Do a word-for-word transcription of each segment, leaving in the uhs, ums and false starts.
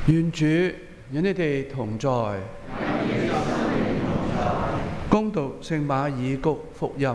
願主與你哋同在。恭讀聖馬爾谷福音。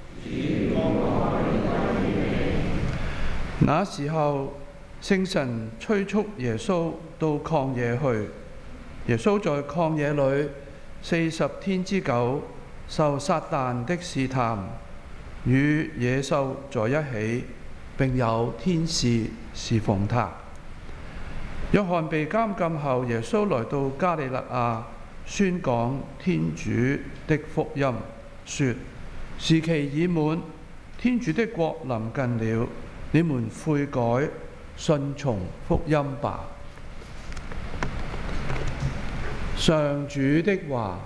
那時候，聖神催促耶穌到曠野去。耶穌在曠野裏四十天之久，受撒旦的試探，與野獸在一起，並有天使侍奉他。約翰被監禁後，耶穌來到加里肋亞，宣講天主的福音，說：時期已滿，天主的國臨近了，你們悔改，信從福音吧。上主的話。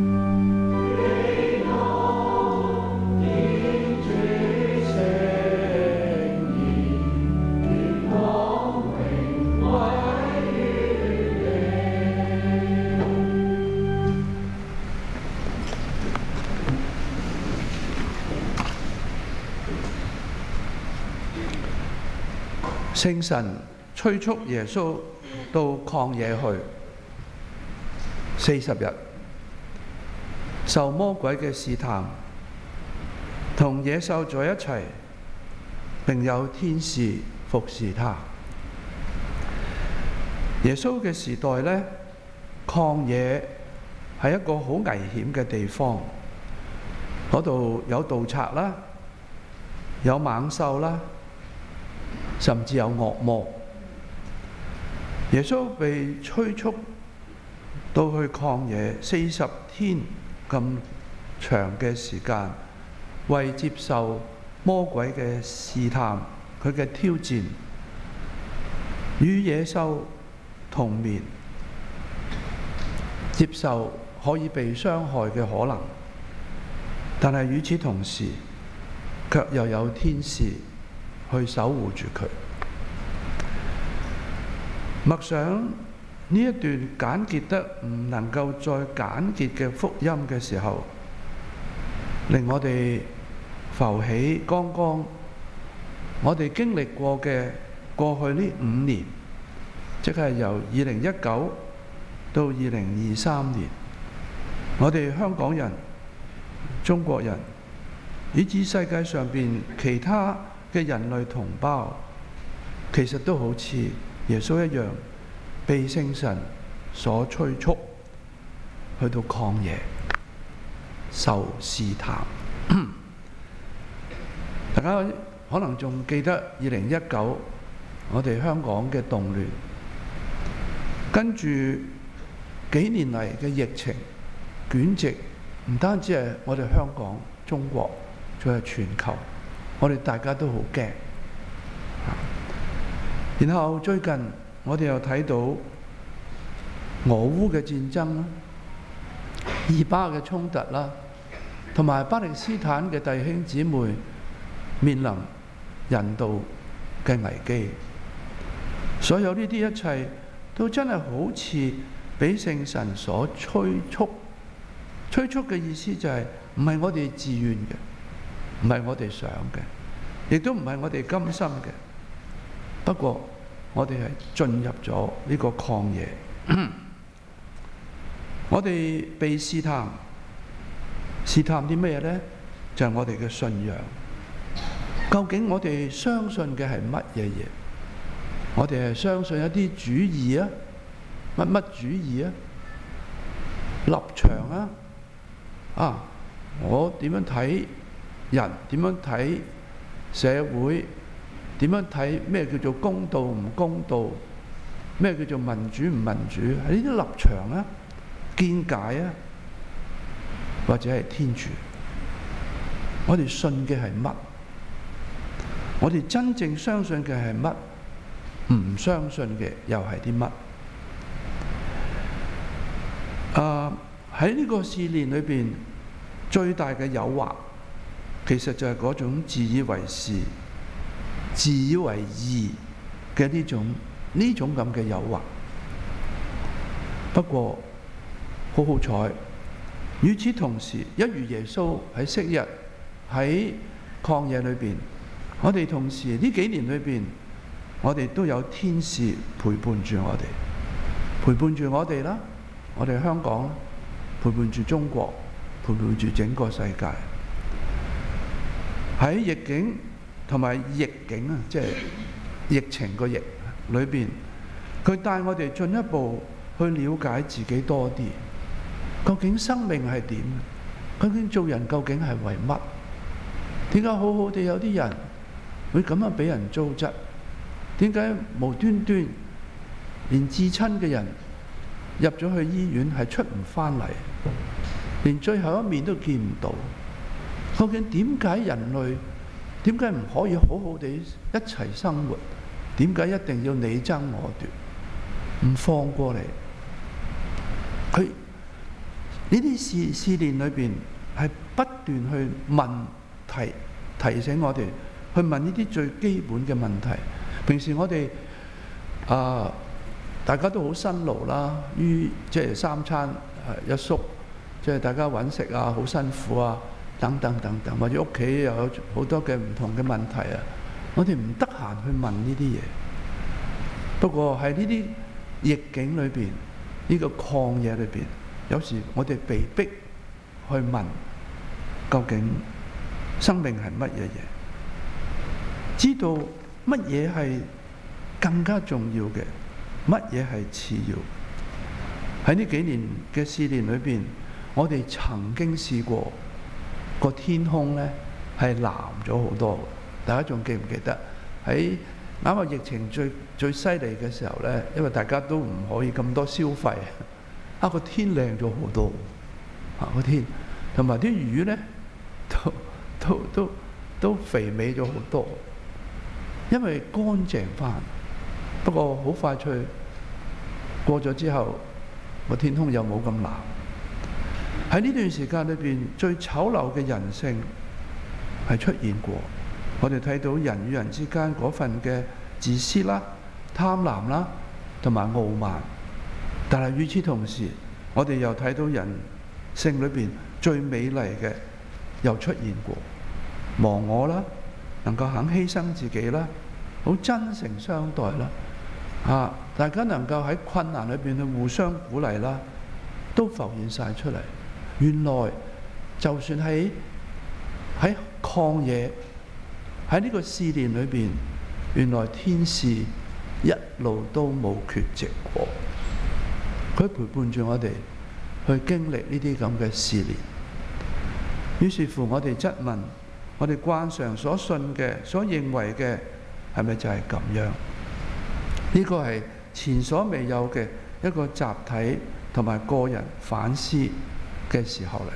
聖神催促耶穌到曠野去四十日，受魔鬼嘅試探，同野獸在一齊，並有天使服侍他。耶穌嘅時代呢，曠野係一個好危險嘅地方，嗰度有盜賊啦，有猛獸啦，甚至有惡魔。耶穌被催促到去曠野四十天咁長嘅時間，為接受魔鬼嘅試探，佢嘅挑戰，與野獸同眠，接受可以被傷害嘅可能，但係與此同時，卻又有天使去守護住佢。默想呢一段簡潔得唔能夠再簡潔嘅福音嘅時候，令我哋浮起剛剛我哋經歷過嘅過去呢五年，即係由二零一九到二零二三年，我哋香港人、中國人，以至世界上邊其他嘅人類同胞，其實都好似耶穌一樣，被聖神所催促去到曠野受試探。大家可能仲記得二零一九我哋香港嘅動亂，跟住幾年嚟嘅疫情捲席，唔單止係我哋香港、中國，仲係全球，我哋大家都好驚。然後最近我哋又睇到俄烏嘅戰爭啦、以巴嘅衝突啦，同埋巴勒斯坦嘅弟兄姊妹面臨人道嘅危機。所有呢啲一切都真係好似俾聖神所催促。催促嘅意思就係唔係我哋自願嘅，唔係我哋想嘅，亦都唔係我哋甘心嘅。不過我哋係進入咗呢個曠野，我哋被試探，試探啲咩呢？就係我哋嘅信仰。究竟我哋相信嘅係乜嘢嘢？我哋係相信一啲主義啊，乜乜主義啊，立場啊，啊，我點樣睇人？點樣睇社會？點樣睇咩叫做公道唔公道？咩叫做民主唔民主？係呢啲立場啊、見解啊，或者係天主？我哋信嘅係乜？我哋真正相信嘅係乜？唔相信嘅又係啲乜？啊！喺呢個試煉裏邊，最大嘅誘惑，其實就係嗰種自以為是、自以為義嘅呢種呢種咁嘅誘惑。不過好好彩，與此同時，一如耶穌喺昔日喺曠野裏邊，我哋同時呢幾年裏邊，我哋都有天使陪伴住我哋。 陪伴住我哋啦，我哋香港啦，陪伴住中國，陪伴住整個世界。喺逆境同埋逆境啊，即係疫情個疫裏邊，佢帶我哋進一步去了解自己多啲。究竟生命係點？究竟做人究竟係為乜？點解好好地有啲人會咁樣俾人糟質？點解無端端連至親嘅人入咗去醫院係出唔返嚟，連最後一面都見唔到？究竟點解人類點解唔可以好好地一齊生活？點解一定要你爭我奪，唔放過嚟？佢呢啲試試煉裏邊係不斷去問提提醒我哋去問呢啲最基本嘅問題。平時我哋啊、呃、大家都好辛勞啦，於即係三餐一宿，即係大家揾食啊好辛苦啊等等等等，或者屋企又有好多嘅唔同嘅問題啊，我哋唔得閒去問呢啲嘢。不過喺呢啲逆境裏邊，呢個曠野裏邊，有時我哋被逼去問究竟生命係乜嘢嘢，知道乜嘢係更加重要嘅，乜嘢係次要。喺呢幾年嘅試煉裏邊，我哋曾經試過個天空呢係藍咗好多。大家仲記唔記得喺啱啱疫情最最犀利嘅時候呢？因為大家都唔可以咁多消費，啊個天靚咗好多，啊個天同埋啲魚呢都都都都肥美咗好多，因為乾淨返。不過好快脆過咗之後，個天空又冇咁藍。喺呢段時間裏邊，最醜陋嘅人性係出現過。我哋睇到人與人之間嗰份嘅自私啦、貪婪啦，同埋傲慢。但係與此同時，我哋又睇到人性裏邊最美麗嘅又出現過。忘我啦，能夠肯犧牲自己啦，好真誠相待啦，啊！大家能夠喺困難裏邊去互相鼓勵啦，都浮現晒出嚟。原來就算喺喺曠野，喺呢個試煉裏邊，原來天使一路都冇缺席過。佢陪伴住我哋去經歷呢啲咁嘅試煉。於是乎，我哋質問：我哋慣常所信嘅、所認為嘅，係咪就係咁樣？呢個係前所未有嘅一個集體同埋個人反思嘅時候嚟。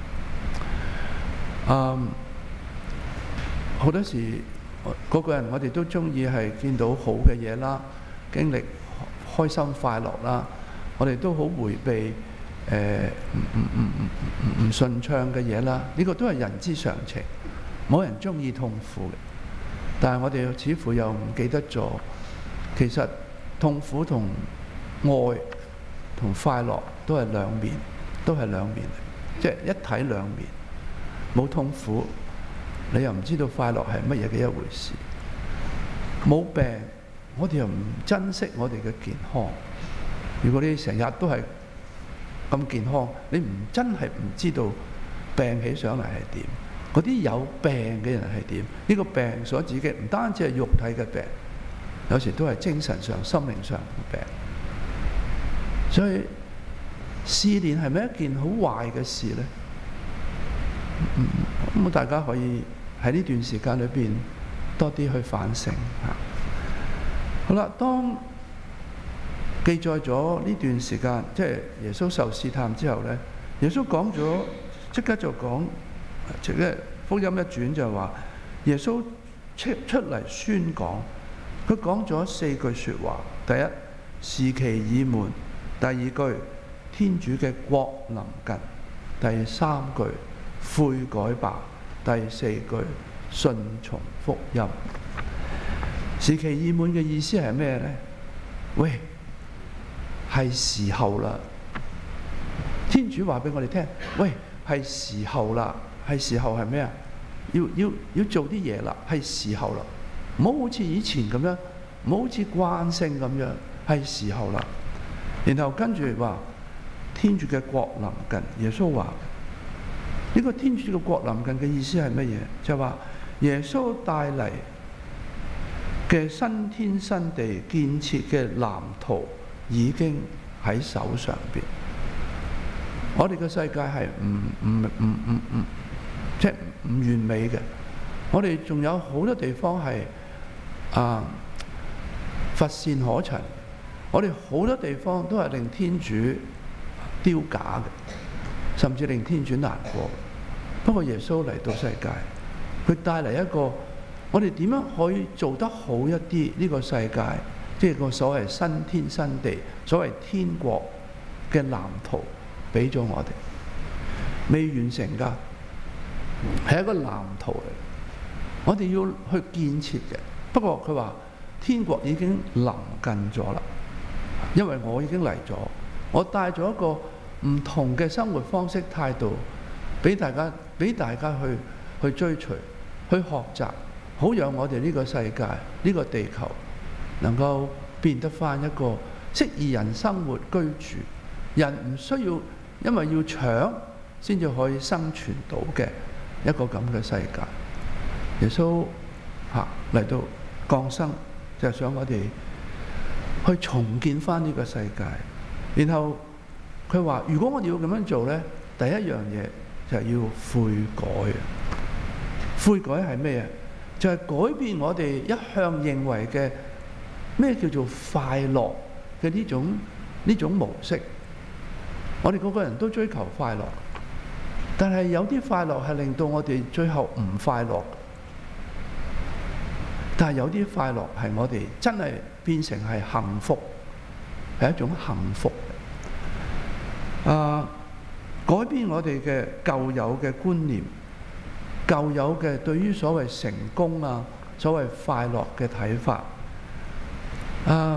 嗯，好多時嗰個人我哋都中意係見到好嘅嘢啦，經歷開心快樂啦，我哋都好迴避誒唔唔唔唔唔順暢嘅嘢啦。呢個都係人之常情，冇人中意痛苦嘅。但係我哋似乎又唔記得咗，其實痛苦同愛同快樂都係兩面，都係兩面，即係一體兩面。冇痛苦，你又唔知道快樂係乜嘢嘅一回事。冇病，我哋又唔珍惜我哋嘅健康。如果你成日都係咁健康，你唔真係唔知道病起上嚟係點。嗰啲有病嘅人係點？呢個病所指嘅唔單止係肉體嘅病，有時都係精神上、心靈上嘅病。所以試煉係咪一件好壞嘅事呢？咁、嗯、大家可以喺呢段時間裏邊多啲去反省嚇。好啦，當記載咗呢段時間，即係耶穌受試探之後呢，耶穌講咗，即刻就講。即係福音一轉就話，耶穌出出嚟宣講，佢講咗四句説話。第一，時期已滿；第二句，天主嘅國臨近；第三句，悔改吧；第四句，順從福音。時期已滿嘅意思係咩呢？喂，係時候啦！天主話俾我哋聽，喂，係時候啦！係時候係咩啊？要要要做啲嘢啦，係時候啦！唔好好似以前咁樣，唔好好似慣性咁樣，係時候啦！ 然後跟住話天主嘅國臨近。耶穌話呢個天主嘅國臨近嘅意思係乜嘢？就係話耶穌帶嚟嘅新天新地建設嘅藍圖已經喺手上邊。我哋嘅世界係唔唔唔唔唔即係唔完美嘅。我哋仲有好多地方係啊乏善可陳。我哋好多地方都係令天主丟架嘅，甚至令天主難過。不過耶穌嚟到世界，佢帶嚟一個我哋點樣可以做得好一啲呢個世界，即係個所謂新天新地，所謂天國嘅藍圖俾咗我哋，未完成㗎，係一個藍圖嚟，我哋要去建設嘅。不過佢話天國已經臨近咗啦，因為我已經嚟咗，我帶咗一個唔同嘅生活方式態度俾大家，俾大家去去追隨、去學習，好讓我哋呢個世界、呢個地球能夠變得返一個適宜人生活居住，人唔需要因為要搶先至可以生存到嘅一個咁嘅世界。耶穌嚇嚟到降生，就係想我哋去重建返呢個世界。然後佢話：如果我哋要咁樣做呢，第一樣嘢就係要悔改。悔改係咩啊？就係改變我哋一向認為嘅咩叫做快樂嘅呢種呢種模式。我哋個個人都追求快樂，但係有啲快樂係令到我哋最後唔快樂。但係有啲快樂係我哋真係變成係幸福，係一種幸福。啊，改變我哋嘅舊有嘅觀念，舊有嘅對於所謂成功啊、所謂快樂嘅睇法。啊，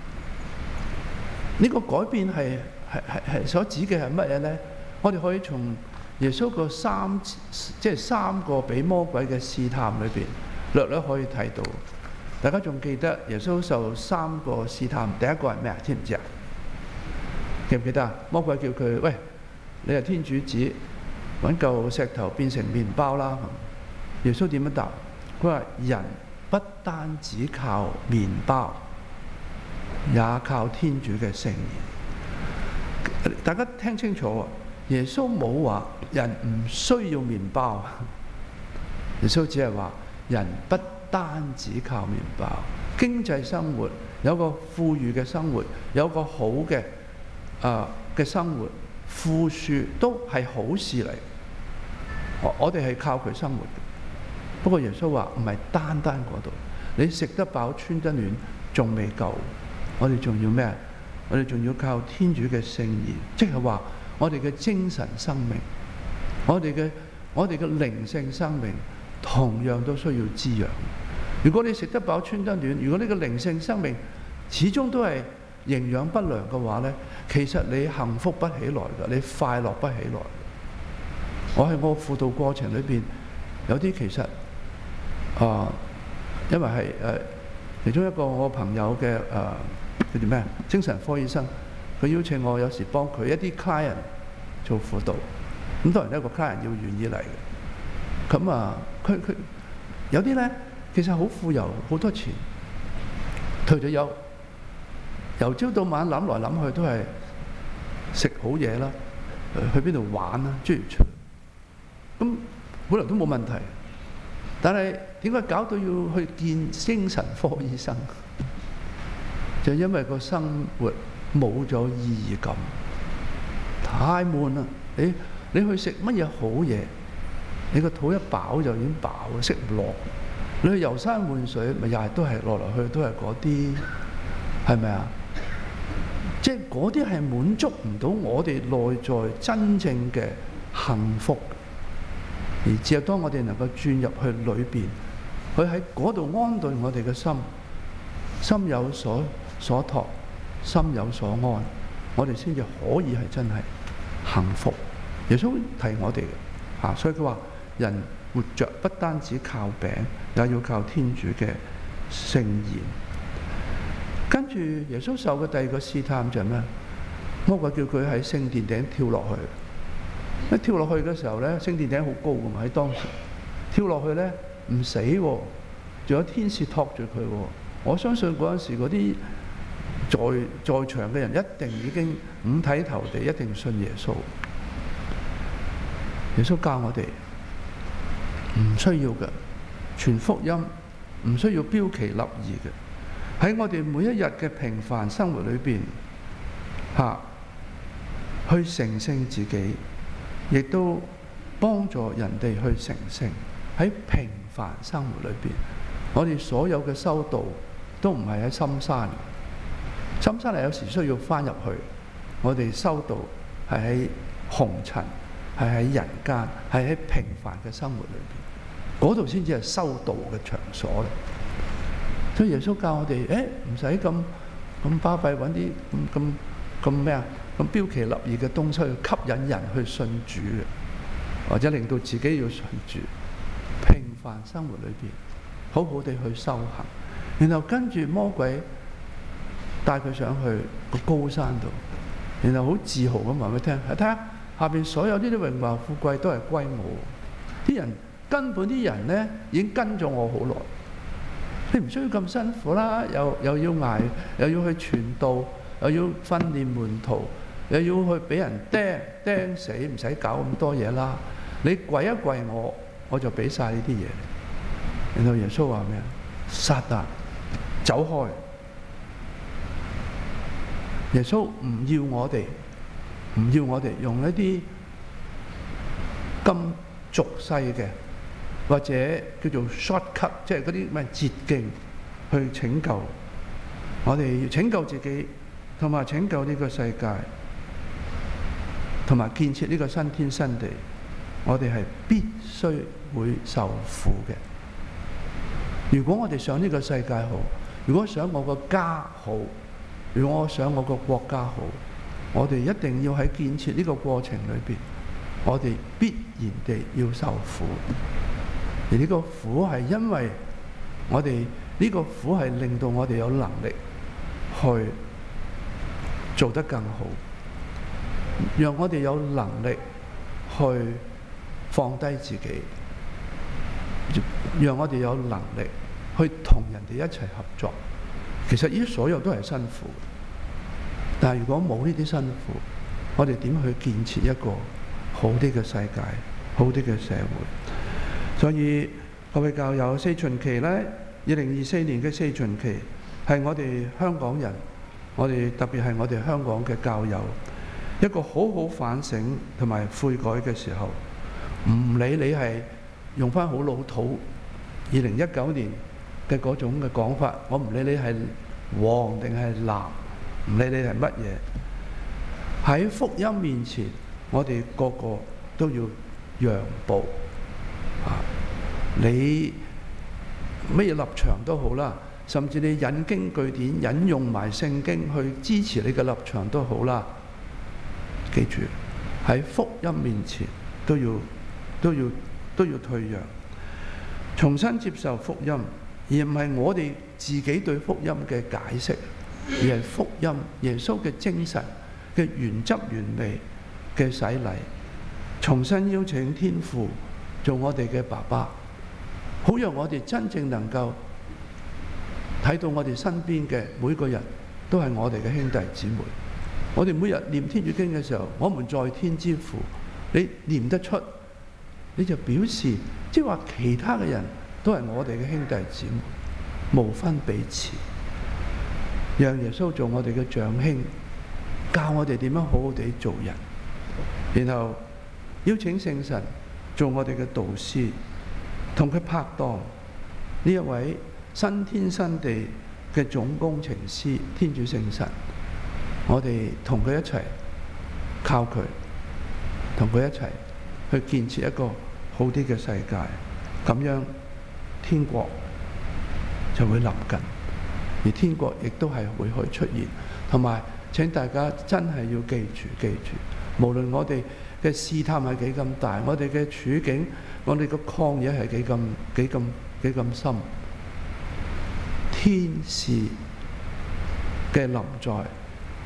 呢個改變係係係係所指嘅係乜嘢呢？我哋可以從耶穌個三即係三個俾魔鬼嘅試探裏邊，略略可以睇到。大家仲記得耶穌受三個試探，第一個係咩啊？知唔知啊？記唔記得啊？魔鬼叫佢：喂，你係天主子，揾嚿石頭變成麵包啦！耶穌點樣答？佢話：人不單只靠麵包，也靠天主嘅聖言。大家聽清楚啊！耶穌冇話人唔需要麵包，耶穌只係話人不單只靠麵包，經濟生活有個富裕嘅生活，有個好嘅啊嘅生活，富庶都係好事嚟。我我哋係靠佢生活嘅。不過耶穌話唔係單單嗰度，你食得飽穿得暖仲未夠，我哋仲要咩？我哋仲要靠天主嘅聖言，即係話我哋嘅精神生命，我哋嘅我哋嘅靈性生命同樣都需要滋養。如果你食得飽穿得暖，如果你嘅靈性生命始終都係營養不良嘅話呢，其實你幸福不起來㗎，你快樂不起來。我喺我輔導過程裏邊，有啲其實啊、呃，因為係誒、呃、其中一個我朋友嘅誒叫做咩精神科醫生，佢邀請我有時幫佢一啲 client 做輔導。咁當然一個 client 要願意嚟嘅。咁啊，佢佢有啲咧，其實好富有，好多錢，退咗休，由朝到晚諗來諗去都係食好嘢啦，去邊度玩啦，諸如此類。咁本來都冇問題，但係點解搞到要去見精神科醫生？就因為個生活冇咗意義感，太悶啦！你你去食乜嘢好嘢？你個肚一飽就已經飽，食唔落。你去遊山玩水，咪又係都係落嚟去都係嗰啲，係咪啊？即係嗰啲係滿足唔到我哋內在真正嘅幸福。而只有當我哋能夠轉入去裏邊，佢喺嗰度安頓我哋嘅心，心有所所託，心有所安，我哋先至可以係真係幸福。耶穌提我哋嘅嚇，所以佢話人活着不單止靠餅，也要靠天主嘅聖言。跟住耶穌受嘅第二個試探就係咩？ 魔鬼叫佢喺聖殿頂跳落去。一跳落去嘅時候咧，聖殿頂好高㗎嘛，喺當時跳落去咧唔死喎，仲有天使托住佢喎。我相信嗰陣時嗰啲在在場嘅人一定已經五體投地，一定信耶穌。耶穌教我哋唔需要嘅傳福音，唔需要標奇立異嘅，喺我哋每一日嘅平凡生活裏邊嚇去成聖自己，亦都幫助人哋去成聖。喺平凡生活裏邊，我哋所有嘅修道都唔係喺深山，深山係有時需要翻入去。我哋修道係喺紅塵，係喺人間，係喺平凡嘅生活裏邊，嗰度先至係修道嘅場所。所以耶穌教我哋，誒唔使咁咁巴閉揾啲咁咁咁咩啊，咁標奇立異嘅東西去吸引人去信主嘅，或者令到自己要信主。平凡生活裏邊，好好地去修行，然後跟住魔鬼帶佢上去個高山度，然後好自豪咁話俾佢聽：睇下下邊所有呢啲榮華富貴都係歸我。啲人根本啲人呢已經跟咗我好耐，你唔需要咁辛苦啦，又又要捱，又要去傳道，又要訓練門徒，又要去俾人釘釘死，唔使搞咁多嘢啦。你跪一跪我，我就俾晒呢啲嘢。然後耶穌話咩啊？撒旦，走開！耶穌唔要我哋，唔要我哋用一啲咁俗世嘅，或者叫做 shortcut， 即係嗰啲咩捷徑去拯救我哋，要拯救自己，同埋拯救呢個世界，同埋建設呢個新天新地。我哋係必須會受苦嘅。如果我哋想呢個世界好，如果想我個家好，如果我想我個國家好，我哋一定要喺建設呢個過程裏邊，我哋必然地要受苦。而呢個苦係因為我哋呢個苦係令到我哋有能力去做得更好，讓我哋有能力去放低自己，讓我哋有能力去同人哋一齊合作。其實呢啲所有都係辛苦，但係如果冇呢啲辛苦，我哋點去建設一個好啲嘅世界、好啲嘅社會？所以各位教友，四旬期呢，二零二四年嘅四旬期係我哋香港人，我哋特別係我哋香港嘅教友一個好好反省同埋悔改嘅時候。唔理你係用返好老土二零一九年嘅嗰種嘅講法，我唔理你係黃定係藍，唔理你係乜嘢，喺福音面前，我哋個個都要讓步。啊，你乜嘢立場都好啦，甚至你引經據典引用埋聖經去支持你嘅立場都好啦。記住喺福音面前都要。都要都要退讓，重新接受福音，而唔係我哋自己對福音嘅解釋，而係福音耶穌嘅精神嘅原汁原味嘅洗禮，重新邀請天父做我哋嘅爸爸，好讓我哋真正能夠睇到我哋身邊嘅每個人都係我哋嘅兄弟姊妹。我哋每日念天主經嘅時候，我們在天之父，你念得出，你就表示，即係話其他嘅人都係我哋嘅兄弟姊妹，無分彼此。讓耶穌做我哋嘅長兄，教我哋點樣好好地做人，然後邀請聖神做我哋嘅導師，同佢拍檔呢一位新天新地嘅總工程師天主聖神，我哋同佢一齊靠佢，同佢一齊去建設一個好啲嘅世界，咁樣天國就會臨近，而天國亦都係會去出現。同埋請大家真係要記住記住，無論我哋嘅試探係幾咁大，我哋嘅處境，我哋個曠野係幾咁幾咁幾咁深，天使嘅臨在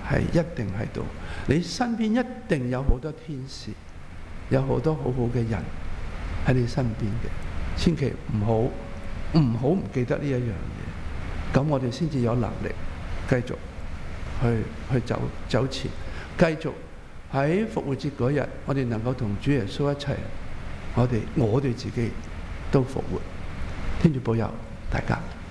係一定喺度，你身邊一定有好多天使，有好多好好嘅人喺你身邊嘅，千祈唔好唔好唔記得呢一樣嘢，咁我哋先至有能力繼續去去走走前，繼續喺復活節嗰日，我哋能夠同主耶穌一齊，我哋我哋自己都復活。天主保佑大家。